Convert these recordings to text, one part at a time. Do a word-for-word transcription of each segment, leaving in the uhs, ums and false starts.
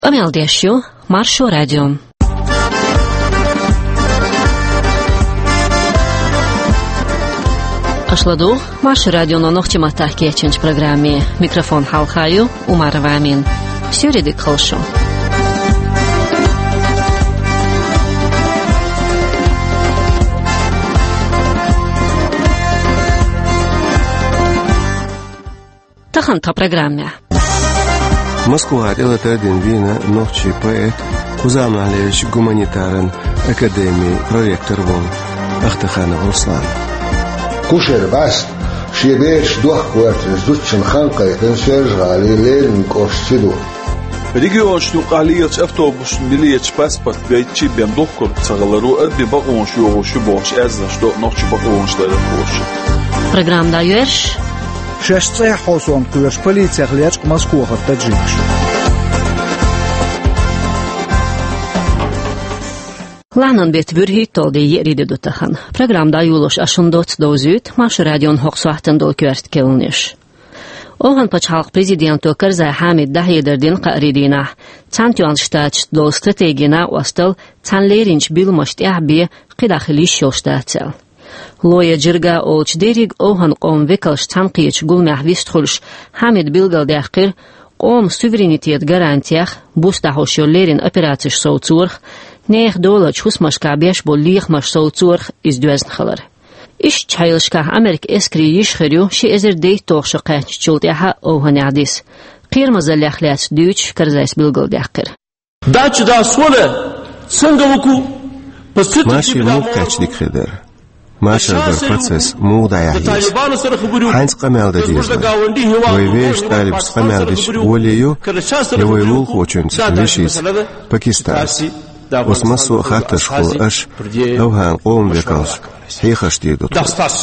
Pameldiešu Maršu Radio. Ашладу Маршу Radio на ногтима тахкиячинч программе. Микрофон халхаю Умарова Амин. Сюридик халшу. Тахан та программе. Москва Элатадин Вина Нохчи поэт Кузамналевич гуманитарен академии проректор вон Ахтаханов Руслан. Кушер бас шибеш дух квартир зутчин ханка этенсерж гали лен кошчиду. Регион штуқалиец автобус милиец паспорт бейчи бем дохкор цагалару адби бaqonş yoğuşu boş azza что нохчи бaqonşları boş. Программда юрш шестьсот хосон курс полиция гляч Москва таджикш. Ланан бет бүрхит толды ериде дотахан. Программда юлош ашундот дозют Маршу радион хоксуахтан дол кверт келниш. Оған пачхалq президенту Кырзай Хамид Дахидердин қаридина. Цантюан штач дол стратегина уастал цанлеринч билмашт яхби қидахилиш шоштацел. Лоя жирга олч дериг оған қом векалш цанқиич гулмях вистхулш Хамид билгал дяхқир қом суверенитет гарантиях бустахошоллерин операциш соуцурх нех долач хусмашка беш бол лихмаш соуцурх издюазн халар. Иш чайлшка Америк эскри ишхирю ши эзер дейт тоқшы қайччулт яха оған ядис. Қирмаза ляхляц дүйч Кырзайс билгал дяхқир. Дачу да соле сангавуку Маши мук качдик хедер. Машардар процесс мудая есть. Хайнц камелда дизна. Войвеш талибс камелдиш волею, его и лул хочунц вишис Пакистан. Осмасу хатташху аш авхан қом векалш. Хейхаш дидут.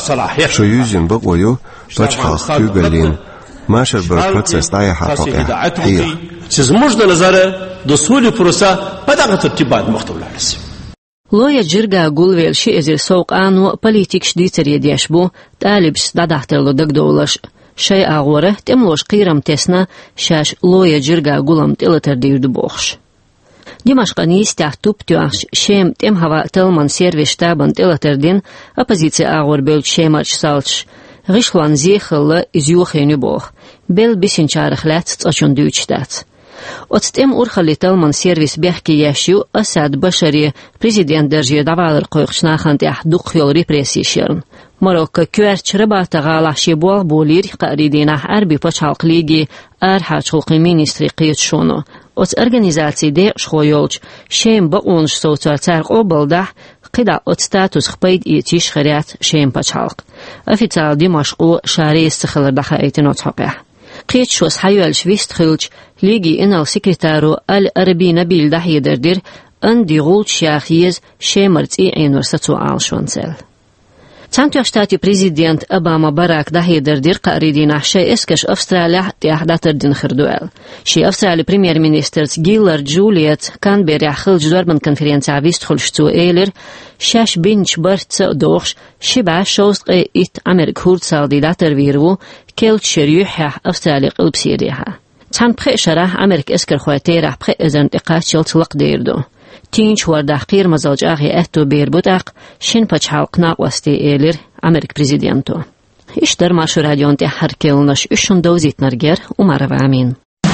Шоюзин бақою пачхах кюгалин. Машардар процесс дая хапака. Хейх. Сиз можно назаре до соли проса падагатыр тибад махтавларс. Лоя жирга гулвел ши эзер соук ану политик шдицер едешбу талибс дадахтерло дагдоулаш. Шай агора темлош қирам тесна шаш лоя жирга гулам телатер дирду бохш. Димашқани истях туп тюаш шем тем хава телман сервис штабан телатердин оппозиция агор бел шемарч салч. Гишлан зехалла изюхеню бох. Бел бисинчарах лац цачун дючтац. Отстем урхали телман сервис бехки яшю Асад Башари президент держи давалыр қойқшнахант ях дұқйол репрессии шерн. Марокко кюерч рыбата ғалаши буал болир қаридинах арби пачалқ лиги архачылқи министри қиет шону. От организации де шхойолч шем бақонш соуцарцар обалдах қида от статус хпайд иетиш харят шем пачалқ. Официал Димашқу шари сцихалардаха эйтинот хақях. قيت شوس حيوال شويست خلج ليجي إنال سكرتارو الأربي نبيل دحيدردر أن دي غولد شاخيز شامرت إي عين ورسطو آل شوانسل. تانتو اشتاتي بريزيدينت أباما باراك دحيدردر قاريدين أحشي إسكش أفستراليا تيحداتر دين خردوال. شي أفسترالي بريمير مينيسترز جيلر جوليت كان بيريح خلج دوربن كونفرنسا ويست خلجتو إيلر شاش بينش برت دوخش شبع شوست قي إت أمريك هورد سالدي داتر ويرو كيل شريوح أفسترالي قلب سيريها. تان بخي شرح أمريك إسكر خواتي راح بخي إذن إقاش شلطلق ديردو. تینچ ورداخ قیر مزاج آخی اتو بیر بوداق شن پچ حلق ناقوستی ایلر امریک پریزیدنتو. ایش در مارشو رادیون تی هر کلنش ایشون دوزیت نرگر عمر و امین.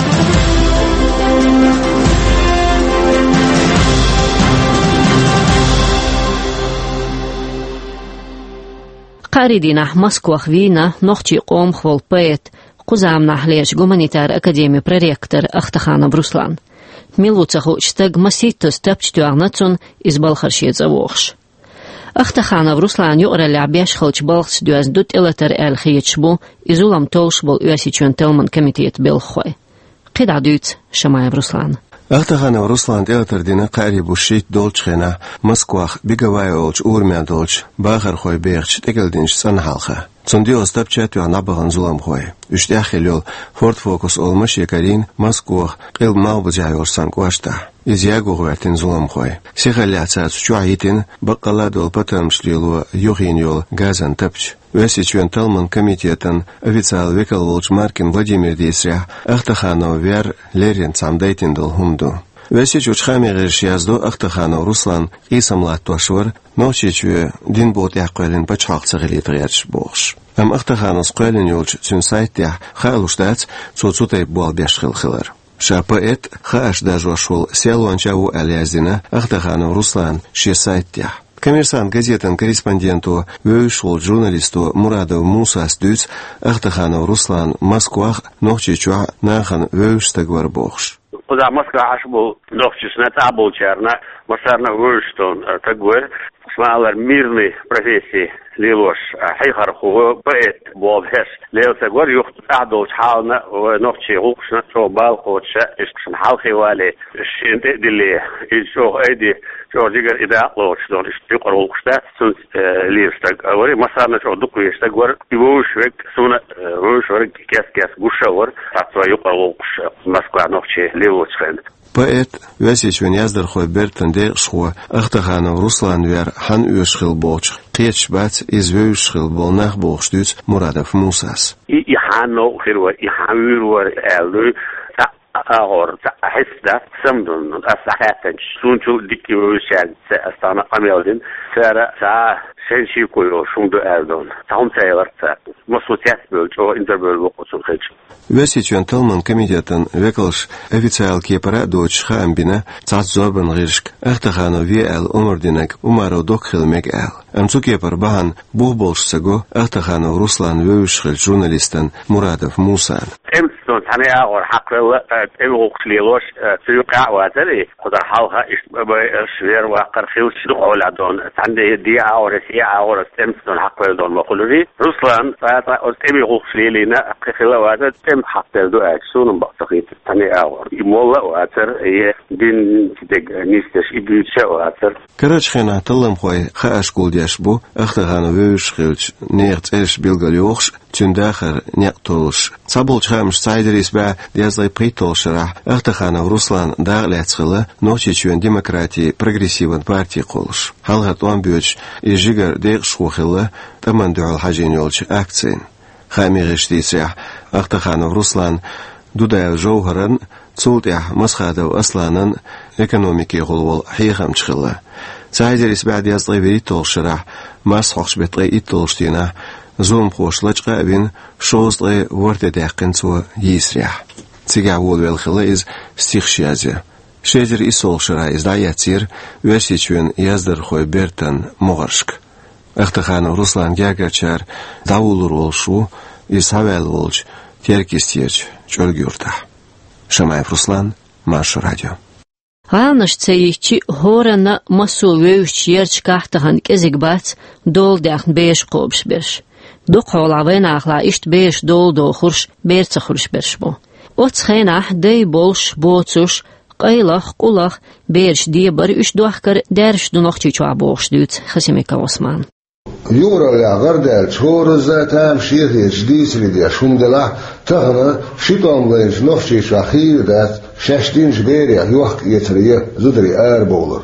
قاریدینه مسکو خوینا نخچی قوم خوال پایت قزام نحلیش گومانیتار اکادمی پرریکتر اختخانه بروسلان. ميلوتسخو اشتاق مسيتوس تبجتوغناتون إز بالخرشيت زووخش. اختخانة بروسلان يقرأ لعبيش خلش بالخس دوز دوت إلتر آل خيتشبو إزولام تولش بول يواسيچون تلمن كميتيت بالخوي. قيد دوت شمايا بروسلان. اختخانة بروسلان تلتر دينا قاريبو شيت دولچخينا مسكواخ بيگواي اولچ اورميا دولچ باخر خوي بيغچ تقلدينش سنحالخه. Цундио стапчату анабаган зулам хой. Үштяхилёл Ford Focus olmuş yekarin Moskva qil mawbjayor sankvashta. Izyago gwertin zulam hoi. Sihaliatsa tsuayitin baqala dol patamshlilo yoginol gazan tapch. Весичвен Талман комитетан официал векалволч Маркин Владимир Дейсря Ахтаханов вер Лерин Цамдейтиндл Хунду. Весичуч хамереш язду Ахтаханов Руслан Исамлат Тошвар ночичве динбот яқвелин бачхақ цағилит ғерш боғш. Ам Ахтаханов сқвелин юлч цюнсайтя халуштац цуцутай буал бешхилхилар. Шапаэт хааш дажвашул селуанчаву алязина Ахтаханов Руслан шесайтя. Коммерсант газетан корреспонденту вёйшул журналисту Мурадов Муса Стюц Ахтаханов Руслан Москвах нохчичуа нахан вёйштагвар бохш. Куда Москва ашбул нохчисна табулчарна масарна вёйштон тагвар смалар мирный профессии ليلوش حيخر خو بيت بوبهش ليل تقول يخت أعدل حالنا ونقشي غوشنا شو بالقوتش إسكشن حالخي والي الشين تقدلي إيشو أيدي شو جيجر إذا أقلوش دون إشتيق روكشتا سنت ليرشتاق أوري مسارنا شو دقويشتاق ور يوشوك سونا ووشورك كاس كاس غوشاور أطوا يقروكش مسكوا نقشي ليلوش خند Поэт Весичвен яздер хой бертен де шхуа Ахтаханов Руслан вер хан уешхил боч қеч бац из уешхил болнах бохштуц Мурадов Мусас. И хано хирва и хавирва элу أغور حسدا سمدون أصحاتن سونتو ديكيوشان أستانا أميلدين سارة ساعة سنشي كويو شوندو أردون تهم سيغرت مسوتيات بولج أو إنتربول وقوصون خيج Весичвен Талман комитетан векалш официал кепара доч хаамбина цац зорбан гиршк Ахтаханов виэл умардинак умаро докхилмек эл. Амцу кепар бахан бухболшсаго Ахтаханов Руслан вёйшхил журналистан Мурадов Мусан. امستون تاني أغور حق الوقت ليلوش سيقع واتري قدر حالها شوير وقر خيوش دقوا لدون تاني دي أغور سي أغور امستون حق دون مقولري روسلان فاتا أمي وقت ليلينا خلا واتر ام حق دو أكسون بقتقيت تاني أغور يمولا واتر هي دين تدق نيستش إبيوتشا واتر كراج خينا تلم خوي خاش قولديش بو أختغانو ويوشخيلش نيرت إيش بيلغاليوخش تنداخر نيقتولش صابولش خامش سايدريس با ديازلاي بريتولشرح Ахтаханов Руслан дағләцқылы ночичуен демократии прогрессивен партии қолыш. Халғат уанбүйч и жигар дейқ шқуқылы тамандуал хажинёлч акциян. Хамиғыш дейсях Ахтаханов Руслан дудаял жоғырын цултях масхадав асланын экономики қолвол хейхамчқылы. Сайдерис ба диязлай веритолшырах мас хоқшбетлай иттолштина зум хошлачқа авин шоузлай вортедяққынцу есрях. Цига волвел хила из стихшязя. Шедер и солшера из даяцир весичвен яздер хой бертан могаршк. Ахтаханов Руслан гягачар давулур волшу и савел волч теркистирч чоргюрта. Шамаев Руслан, Маша радио. Гаанаш цейичи хорана масул веуч ерч кахтахан кезигбац дол дяхн беш қобш берш. Доқолавен ахла ишт беш дол дохурш берца хурш бершбо. Оцхенах дей болш боцуш قيلخ قلخ بيرش ديبر إش دوحكر دارش دنوخشي چوا بوخش دوت خسيميكا عثمان يورا يا غردال شور الزاتام شيخي جديس لدي شوم دلا تغنى شيطان لينش نوخشي شاخير دات شاشتين جبيريا يوحك يتريه زدري آر بولر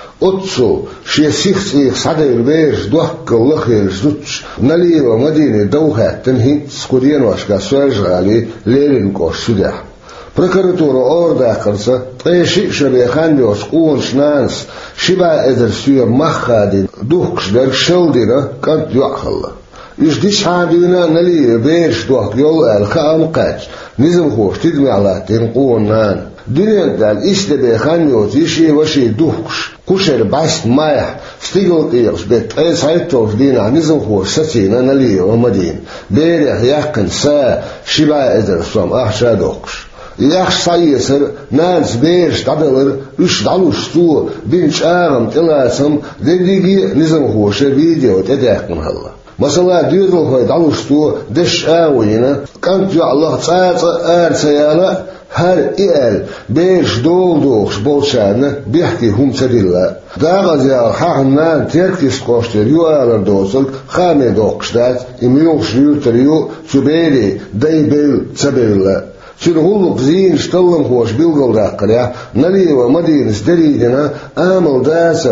أتسو شي سيخ سيخ سعدير بيرش دوحك اللخير زدش نليوة مدينة دوحة تنهي سكودين واشكا سواج غالي ليلين كوش سوداح Прокуратура орда кырса, тайши шабе ханбиос куон шнанс, шиба эдер сюр махадин, духкшберг шелдина, кант юахалла. Иш диш хабина нали беш дуах йол эл хаам кач, низм хош тидми алатин куон нан. Динен дал истебе ханбиос иши ваши духкш, кушер баст майх, стигл кирс, бет эй сайтов дина, низм хош сатина нали омадин. Берех яхкан са, шиба эдер сом ахша духкш. ياخ سايسر ناس بيش تعدلر إيش دالوشتو بينش آرم تلاسم دقيقي نزم خوش فيديو تداك من هلا مثلا ديرل هاي دالوشتو دش آوينا كانت يا الله تعالى آر سيالا هر إيال بيش دول دوخش بولشانا بيحكي هم تدلا داغز يا حاهنان تركيس قوشتر يو آلر دوسل خامي دوخشتات إميوخش يوتريو تبيري دايبيل تبيلا شنو زين شتلم خوش بيلقل داقليا نليوا مدينة دريدنا آمل داسر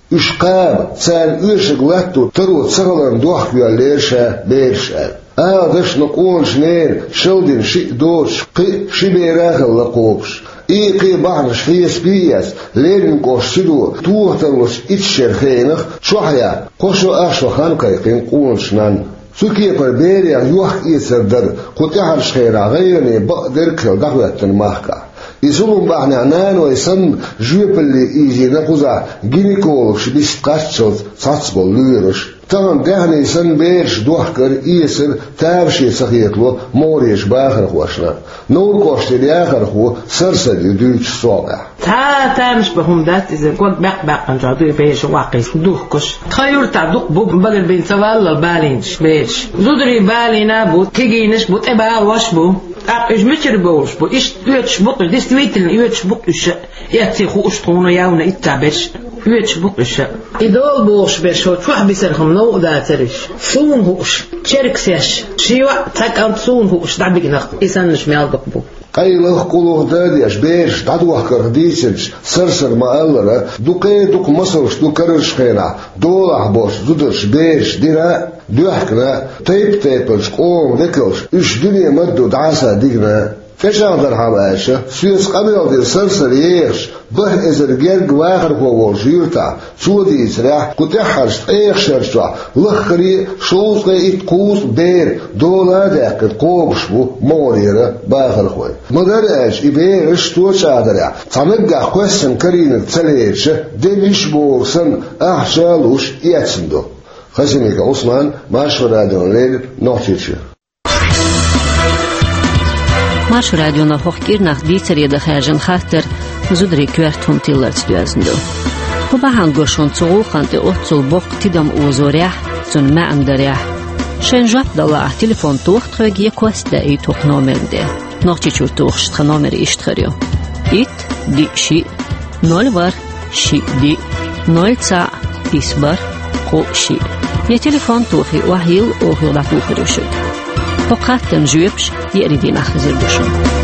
Üşqab, sen üşük lattu tırı sağlan dohküyallerşe berşe. Ağdışını qonşner, şıldın şi doç, qi şi berakılla qopş. İqi bağış fiyes biyes, lerin qoşçidu, tuğtarmış içşer xeynıq, çoğya, qoşu aşu xankayqin qonşnan. Türkiye per beriyan yuh isirdir, qutihar şkhira gayrini baqdir kıl daqvettin mahka. İsulun bahne nano isan jüpelli iyicine kuza ginekolog şibist qaççıl satsbol lüyürüş. Tamam dehne isan berş dohkar isir tavşi sakhiyetlu moriş bağır xoşna. Nur koşteli ağır xo sırsadi düç soğa. Ta tamş bahum dat izin kod baq baqan jadu beş waqis duhkuş. Khayur ta duq bu bagel bin sawal balinch beş. Zudri balina bu tiginish bu eba wash bu. Aq ijmitr boş bu iş üç bu действительно üç bu iş. Yati xo uştunu yavna ittabeş. üç bu iş. İdol boş beş o çok bisirhum no da teriş. Sun huş. Çerksyaş. Şiwa tak ant sun huş da bignax. İsanış meldik bu. Qaylıq quluqda diyaş beş daduaq qırdıysiz sırsır maallara duqe duq masılış duqarış xeyna dolah boş duduş beş dira dühkna teyp teypış qom dekılış üç dünya maddu dasa digna feşandır havaşı süyüz qabildir sırsır yeş bih ezer gel gvahır qovol yurta sudi isra kutahar eşşerşa lıkhri şoğuzqa it quz ber dola daqit qovuş bu morira bağır qoy Mıdaraj ibe iştu çadara tanıgga qoysun karin tsaleyçi demiş bolsun ahşaluş yatsindo Xasimika Osman Marş Radyo'nun nohçiçi Marş Radyo'na hoqgirnaq ditseriede xərjin xatır zudri kvərtum tillats düəzndo. Bu bahan goşun çoğulqanti otsul boq tidam uzoriyah zun məandariyah. Şenjab dala telefon tuğtqög yekosta i tuq nomerinde. Nohçiçur tuğştqa nomeri iştqaryo. It di şi nol var şi di nol ca isbar qo şi. Ye telefon tuği wahil oğyula tuğırışık. Toqattan jüyepş yeridin axzir düşün.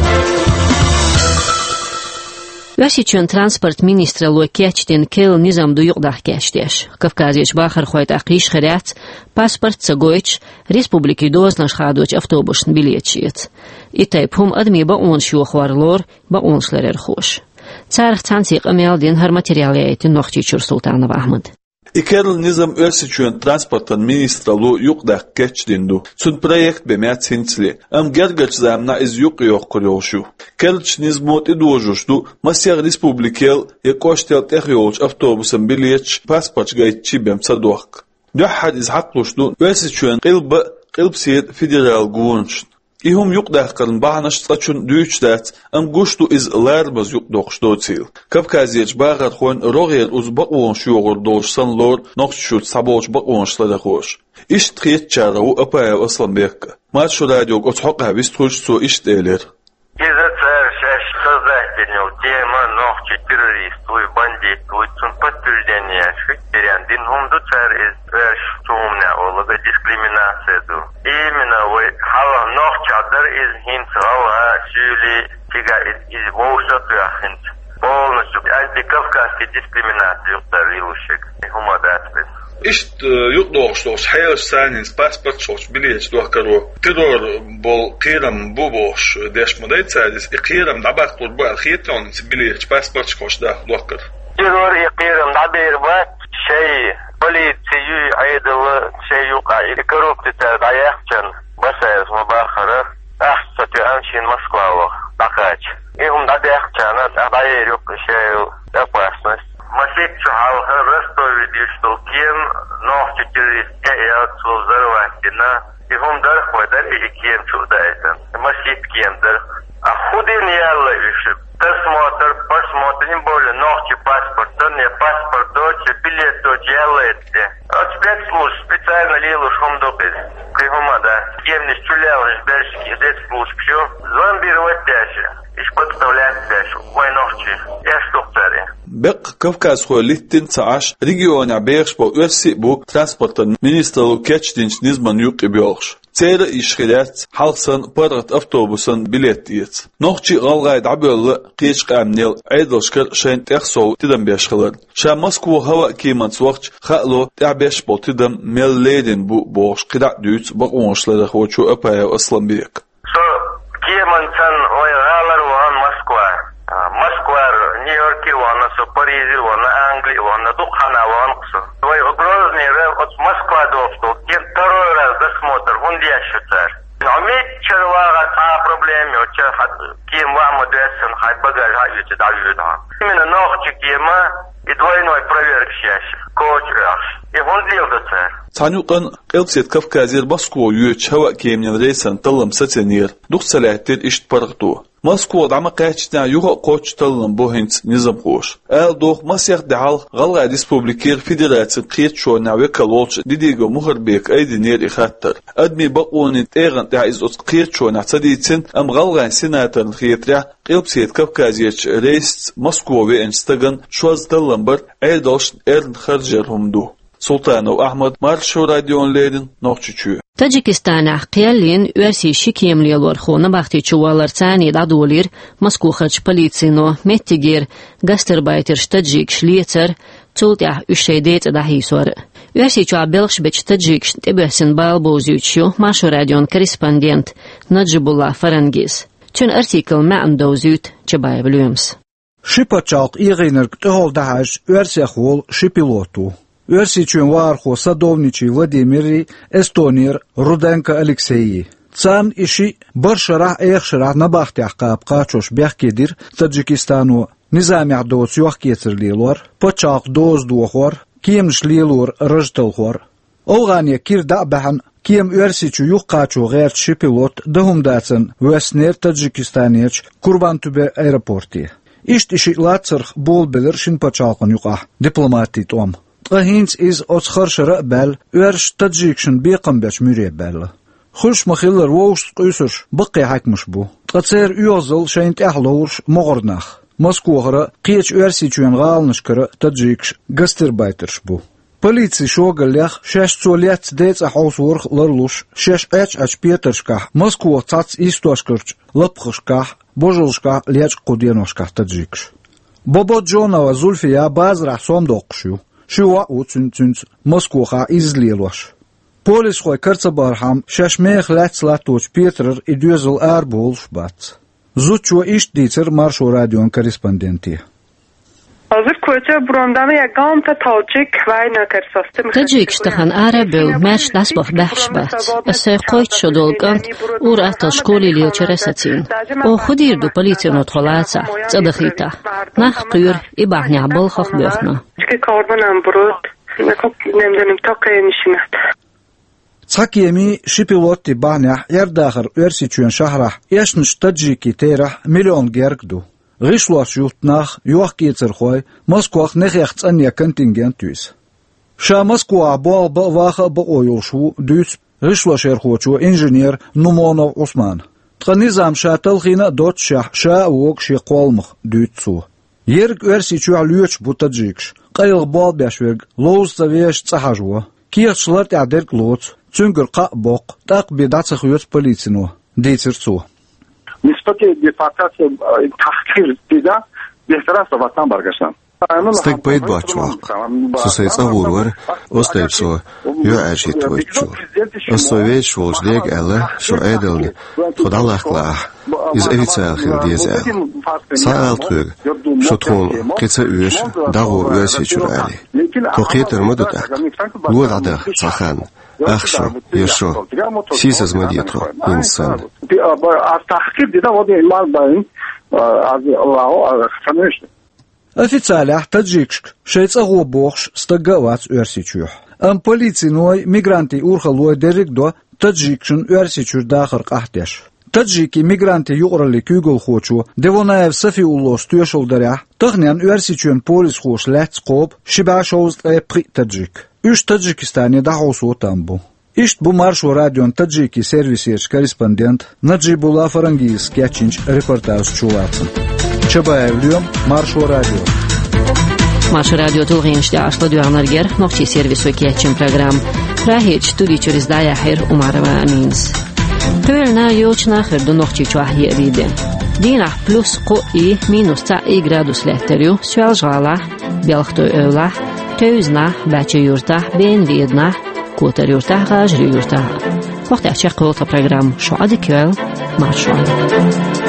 Vəsiçün transport ministra Lokyaçtin kel nizamdu yuqdaq gəşdiş. Kavkaziyeç baxır xoyt aqiş xirət, pasport sagoyç, respubliki doznaş xadoç avtobusn biletçiyet. İtayp hum admi ba onş yoxvarlor, ba onşlarer xoş. Çarıq çansiq əməldin hər materialiyyətin noxçiçür Sultanov Ahmad. İkerl nizam ösüçün transportun ministralu yuqdaq keçdindu. Çün proyekt bemet sinçli. Am gergaç zamna iz yuq yoq kuryoşu. Kelç nizmot idojuşdu. Masyaq respublikel yekoştel texyolç avtobusun biletç pasport gaytçi bem sadoq. Döhad iz haqluşdu. Ösüçün qilba qilbsiyet federal guunç. İhum yuqdaqın bağnaştlaçun düyçdat am gushtu iz larbaz yuqdoqshtotil. Kavkaziyeç bağat xon roğel uz baqonş yoğur doşsan lor noqşut saboç baqonşlara xoş. İşt qiyet çara u apaya Aslanbek. Marş Radyo othoqa bistruç so işt eler. Изацар шаш создатель тема нохчи террорист уй бандит уй цун подтверждение шиктерян дин хумду цар из верш тумна олага дискриминация ду. Именно уй хала нохчадыр из хинт хала сюли тига из воушат яхинт. Полностью антикавказский дискриминация юқтарилушек. Хумадатбез. İşt yuqdoqshtoq hayal sanis pasport soç bilet doqaro terror bol qiram bu boş deşmoday sadis iqiram dabaqtur bu xiyeton bilet pasport qoşda doqar terror iqiram dabir va şey politsiya aydalı şey yoq korrupsiya dayaqchan basayız mubaxara ahsati anshin Moskva baqach ihum dayaqchan dayir yoq şey опасность Масетчу халха Ростове штолкен нохчу террористке и отцу взорватина. И хум дар хвадар или кен чудайтан. Масет кендер. А худин ялла виши. Посмотр, посмотр, тем более нохчу паспорт, не паспорт дочи, билет дочи яллайте. От спецслужб специально лилу шумдопез. Крихума, да. Кем не стрелял, ждальщики, спецслужб, все. Зомбировать дальше. Иш подставлять дальше. Ой, нохчу. Я что, царе. Бек Кавказ хуалиттин цааш региона бешбо өсси бу транспортын министрлу кетчдинч низман юқи бёлш. Цейра ишхилят халсан парат автобусан билет диец. Нохчи галгай дабеллы кич камнел айдылшкар шайн тахсол тидам бешхилар. Ша Москва хава киманс вақт хало табеш бо тидам мелледин бу бош кида дүйц бақоншлары хочу апая Асламбек. So кимансан ойгалар ван Москва. Москва, Нью-Йорк, ванна, со Париж, ванна, Англия, ванна, Духана, ванксу. Ой, Грозный, от Москва до кем второй раз досмотр, он ящу царь. Но метчер вага та проблеме, оча кем вам адрессен, хай багаж, хай юти давида. Именно ногчи кема и двойной проверк ящик. Коч раш. И он делал царь. Танюкан Кавказ Кавказер Москва юч хава кемнен рейсан талам сатенир. Дух саляттер ишт паргту. Москва дама качтна юга коч талам бохинц низам хош. Эл дух масях дал галга республикер федерация кечо наве калолч дидиго мухарбек айдинер ихаттар. Адми бaqonin теган тайз ос кечо на цадицин ам галга сенатор хитря Кавказ Кавказерч рейс Москве инстаган шоз таламбар элдош эрн харжерхумду. Sultanov Ahmad Marşo radyon lerin noqçuçu. Tacikistana qiyalin üersi şikiyemliyor xona baxti çuvalar tsani dadolir Moskvaç policino mettigir gastarbeiter Tajik şlietser Tsultya üşeydet dahisor. Üersi çuabelx beç Tajik tebesin balbozyuçu Marşo radyon korrespondent Najibullah Farangis. Çün artikel ma'andozut çabayevlüms. Şipaçaq iğiner ktehol dahaj üersi xol şipilotu. Üersiçün varxo sadovniçi Vladimir Estonir Rudenko Alexeyi. Tsan işi bir şarah eğ şarah nabaxtiyaq qab qaçoş bexkedir Tacikistanu nizamiyaq doç yoq getirliyor. Paçaq doz doğor, kiyemşliyor rıjtılxor. Olganiya kirda bahan kiyem üersiçü yoq qaço g'erçi pilot dahumdatsın Vesner Tacikistaniyach Kurbantübe aeroporti. İşt işi latsırx bol bilir şin paçaqın yoqa diplomatit om. Tqahins iz otsxarşara bel üerş Tacikşin beqambeç mürebel. Xush maxillar woş qüsüş baqi hakmış bu. Tqatser üyozul şaynt ahlowş moğornax. Moskvara qiç üersiçün qalnışkara Tacikş gastarbeiterş bu. Politsiya şogalях şeş solyat dets ahosur larluş şeş aç aç Peterşka Moskva tsats istoşkırç lapxışka bojulşka leç qudenoşka Tacikş. Bobojonova Zulfiya bazra somdoqşu. Şuva uçunçunç Moskvaha izliyorlar. Polis xoy kartsabarham şaşmex latslattoç Petr idüzül arbol bat. Zuçu işditser Marşo radyon korrespondenti. Hazır koça brondana ya gamta Tacik vayna karsastem. Tacik ştahan arabil mesh dasbah bahşbat. Asay qoyt şodolgan ur atal şkoli liyoçeresatin. O xudirdu politsiyonu txolatsa tsadakhita. Nah qyur ibahnya bolxox böxna. Çki karbonam brod. Nakop nemdenim taqaynişinat. Tsakiyemi şipiloti bahnya yerdaxır üersiçün şahrah yaşnış Taciki terah milyon gergdu. Gishlosh yutnach yoq ketzerxoy Moskva nexex tsanya kontingent üs. Şa Moskva bol ba vaxa ba oyulşu düs Gishlosh erxoçu injinier Numonov Osman. Tqanizam şatal xina dot şah şa wok şi qolmux dütsu. Yerg üersiçü lüç bu Tacikş. Qayl bol beşveg loz savesh tsahajwo. Kiyachlar ta'derk lots çüngür qa boq taq bidatsa xuyot politsino. Deytsertsu. نسبت دفاعات تحقیر دیده بهتر است وطن برگشتن. Stek baid bačvaq. Susaica urvar, ostaypso, jo ēršit voitšu. Ostovieć volžlieg ele, šo edelni, thodalaqlaah, iz evicelxil diezēl. Sa eltrug, šo tron qica üš, dago üesičur ali. To qieter mudutak, luod adaq, caxan, axşo, yešo, sisaz madietro, insan. Az tahqir دیده وادی ایمان باین از الله خنوشت. Официалях Таджикшк шейцагу бохш стагавац üersiçüh. Am politsinoy migranti urxaloy derikdo Таджикшин üersичүр дахыр qahdeş. Таджики мигранти юqrali kügül xoçu Devonaev Safiullos tüyeşoldarah tığnyan üersичүн polis xoş lats qob şibaşoz qi Таджик. Üç Tacikistani dahosu tambu. İşt bu Marşo radyon Taciki servisiyeç korrespondent Najibullah Farangis geçinç reportaj çuvatsın. Çabayevliyom Marşo radyo. Maša radio tulg'inishda ashladuyag'larga noqchi servis o'kiyatchin program. Rahich tudichur izdayahir umarova amins. Tölna yochna khirdu noqchi chuahye ride. Dinah plus qo i minus ta i gradus letteriu, svelžala, belxto övla, tözna, bäche yurta, ben vidna, kotar yurta, gajri yurta. Vaqti açıq qolta program şu adı köl, marşal.